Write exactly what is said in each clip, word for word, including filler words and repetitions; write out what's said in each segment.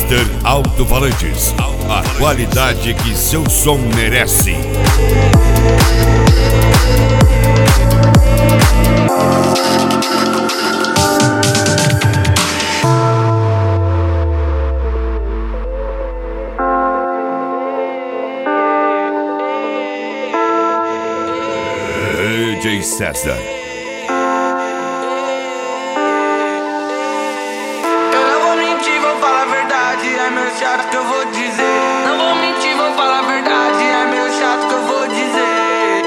Blaster Alto-Falantes, a qualidade que seu som merece. D J César. É meio chato que eu vou dizer. Não vou mentir, vou falar a verdade. É meio chato que eu vou dizer.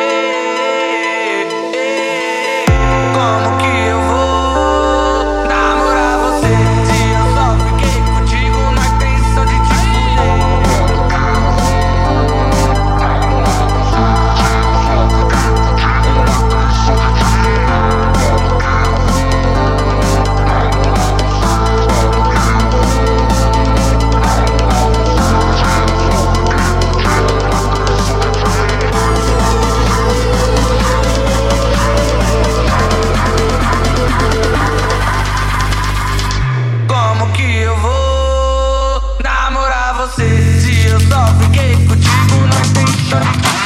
Como que eu vou namorar você se eu só fiquei contigo na intenção de te se eu só fiquei contigo na intenção.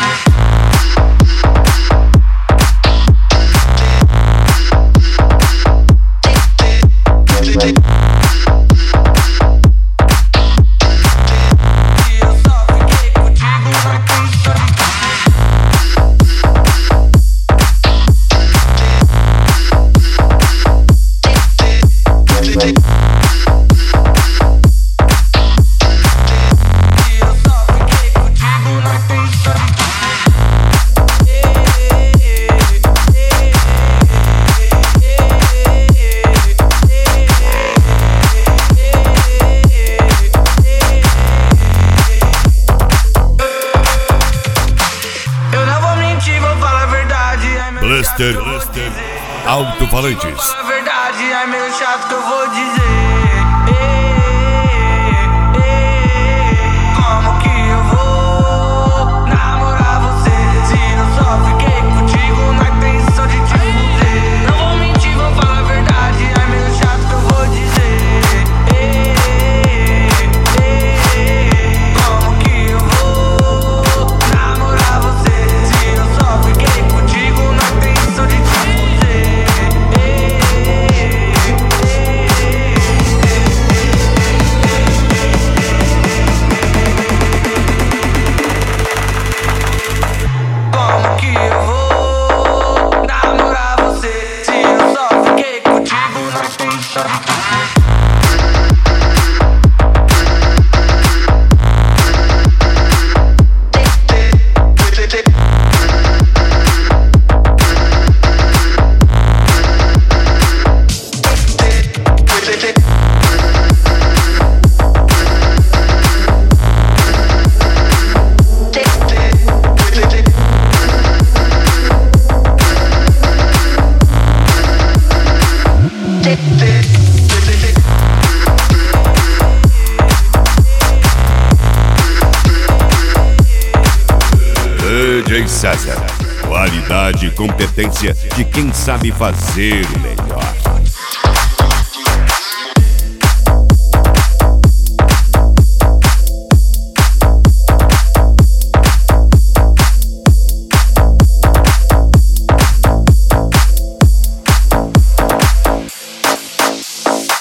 Blaster Alto-Falantes. A verdade é meio chato que eu vou dizer. Como que eu vou namorar você se eu só fiquei contigo na intenção de te fuder? Não vou mentir, vou falar a verdade. É meio chato que eu vou dizer. Como que eu vou namorar você se eu só fiquei contigo na intenção de te fuder? Como que eu vou namorar você se eu só fiquei contigo na intenção? D J César, qualidade e competência de quem sabe fazer o melhor.